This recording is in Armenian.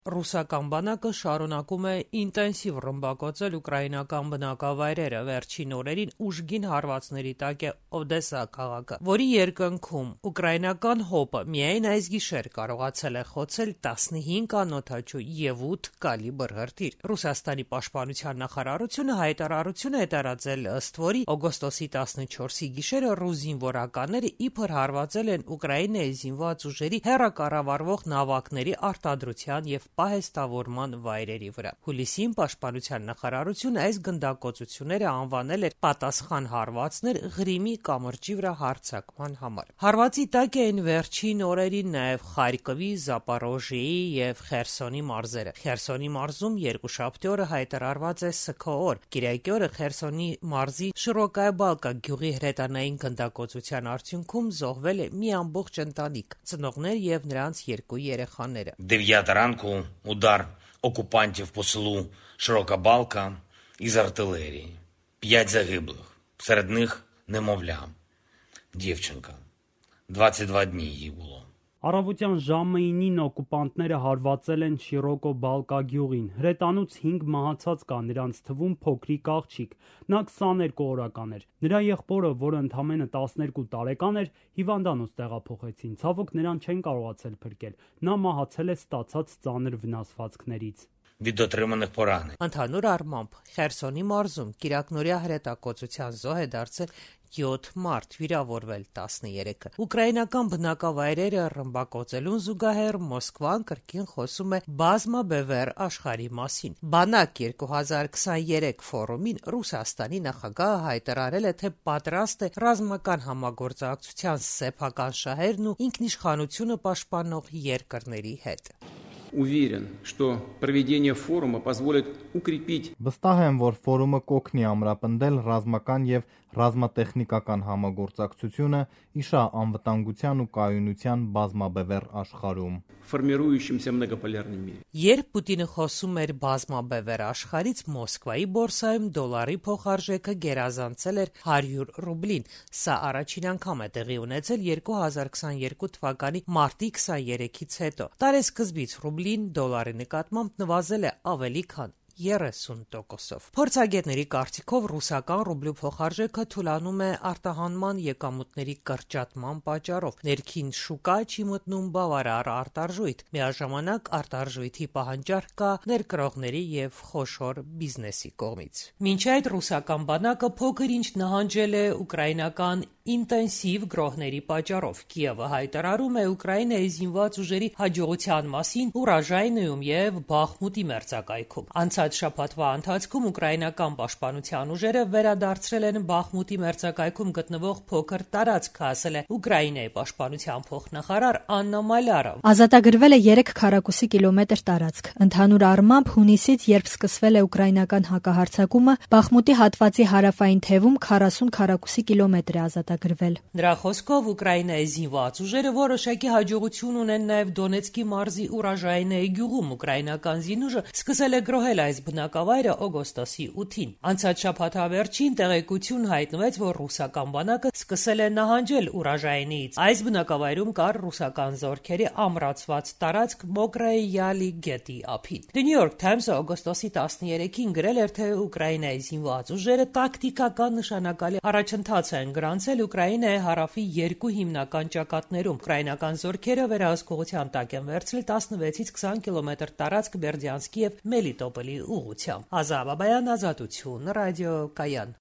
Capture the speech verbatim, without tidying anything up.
Ռուսական բանակը շարունակում է ինտենսիվ ռմբակոծել ուկրաինական բնակավայրերը, վերջին օրերին ուժգին հարվածների տակ է Օդեսա քաղաքը, որի երկնքում ուկրաինական հոպը միայն այս գիշեր կարողացել է խոցել տասնհինգ անօդաչու և ութ կալիբր հրթիռ։ Ռուսաստանի պաշտպանության նախարարությունը հայտարարություն է տարածել, ըստ որի օգոստոսի տասնչորսի գիշերը ռուս զինվորականները իբր հարվածել են Ուկրաինայի զինված ուժերի հեռակառավարվող նավակների արտադրության և պահեստավորման վայրերի վրա։ Հուլիսին պաշտպանության նախարարությունը այս գնդակոծությունները անվանել էր պատասխան հարվածներ Ղրիմի կամրջի վրա հարձակման համար։ Հարվածի տակ էին վերջին օրերին նաև Խարկովի, Զապորոժիեի և Խերսոնի մարզերը։ Խերսոնի մարզում երկուշաբթի օրը հայտարարված է սգո օր։ Կիրակի օրը Խերսոնի մարզի Շիրոկայա Բալկա գյուղի հրետանային գնդակոծության արդյունքում զոհվել է մի ամբողջ ընտանիք՝ ծնողներ և նրանց երկու երեխաները։ дев'ята ранку удар окупантів по селу Широка Балка із артилерії. П'ять загиблих. Серед них немовля. Дівчинка. двадцять два дні їй було. Առավոտյան ժամը ինին օկուպանտները հարվածել են Շիրոկո Բալկա գյուղին։ Հրետանուց հինգ մահացած կա, նրանց թվում փոքրիկ աղջիկ։ Նա քսաներկու օրական էր։ Նրա եղբորը, որը ընդամենը տասներկու տարեկան էր, հիվանդանոց տեղափոխեցին։ Ցավոք նրան չեն կարողացել փրկել։ Նա մահացել է ստացած ծանր վնասվածքներից։ Від отриманих поранень. Ընդհանուր առմամբ Խերսոնի մարզում կիրակնօրյա հրետակոծության զոհ է դարձել յոթ մարդ, վիրավորվել տասներեքը։ Ուկրաինական բնակավայրերը ռմբակոծելուն զուգահեռ Մոսկվան կրկին խոսում է բազմաբևեռ աշխարհի մասին։ Բանակ երկու հազար քսաներեք ֆորումին Ռուսաստանի նախագահը հայտարարել է, թե պատրաստ է ռազմական համագործակցության սեփական շահերն ու ինքնիշխանությունը պաշտպանող երկրների հետ։ Уверен, что проведение форума позволит укрепить. Վստահ եմ, որ ֆորումը կօգնի ամրապնդել ռազմական եւ ռազմատեխնիկական համագործակցությունը իշա անվտանգության ու կայունության բազմաբևեռ աշխարհում։ Формирующемся многополярном мире. Երբ Պուտինը խոսում էր բազմաբևեռ աշխարհից, Մոսկվայի բորսայում դոլարի փոխարժեքը գերազանցել էր հարյուր ռուբլին։ Սա առաջին անգամ է տեղի ունեցել երկու հազար քսաներկու թվականի մարտի քսաներեքից հետո։ Տարեսկզբից ռուբլին դոլարի նկատմամբ նվազել է ավելի քան երեսուն տոկոսով։ Փորձագետների կարծիքով ռուսական ռուբլու փոխարժեքը թուլանում է արտահանման եկամուտների կրճատման պատճառով։ Ներքին շուկա չի մտնում բավարար արտարժույթ։ Միաժամանակ արտարժույթի պահանջարկ կա ներկրողների եւ խոշոր բիզնեսի կողմից։ Մինչ այդ ռուսական բանակը փոքր ինչ նահանջել է ուկրաինական ինտենսիվ գրոհների պատճառով։ Կիևը հայտարարում է Ուկրաինայի զինված ուժերի հաջողության մասին Ուրաժայնիում եւ Բախմուտի մերձակայքում։ Անցած շաբաթվա ընթացքում ուկրաինական պաշտպանության ուժերը վերադարձրել են Բախմուտի մերձակայքում գտնվող փոքր տարածք, ասել է Ուկրաինայի պաշտպանության փոխնախարար Աննա Մալյարը։ Ազատագրվել է երեք քառակուսի կիլոմետր տարածք։ Ընդհանուր առմամբ հունիսից, երբ սկսվել է ուկրաինական հակահարձակումը, Բախմուտի հատվածի հարավային թևում քառասուն քառակուսի կիլոմետր է ազատագրվել։ Նրա խոսքով Ուկրաինայի զինված ուժերը որոշակի հաջողություն ունեն նաև Դոնեցկի մարզի Ուրաժայնեի գյուղում։ Ուկրաինական զինուժը սկսել է գրոհել այս բնակավայրը օգոստոսի ութին։ Անցած շաբաթավերջին տեղեկություն հայտնվեց, որ ռուսական բանակը սկսել է նահանջել Ուրաժայնիից։ Այս բնակավայրում կար ռուսական զորքերի ամրացված տարածք Մոկրայի Յալի գետի ափին։ The New York Times-ը օգոստոսի տասներեքին գրել էր, թե Ուկրաինայի զինված ուժերը տակտիկական նշանակալի առաջընթաց են գրանցել Ուկրաինայի հարավի երկու հիմնական ճակատներում։ Ուկրաինական զորքերը վերահսկողության տակ են վերցրել տասնվեցից քսան կիլոմետր տարածք Բերդյանսկի և Մելիտոպոլի ուղղությամբ։ Ազա Բաբայան, Ազատություն, ռադիո Կայան։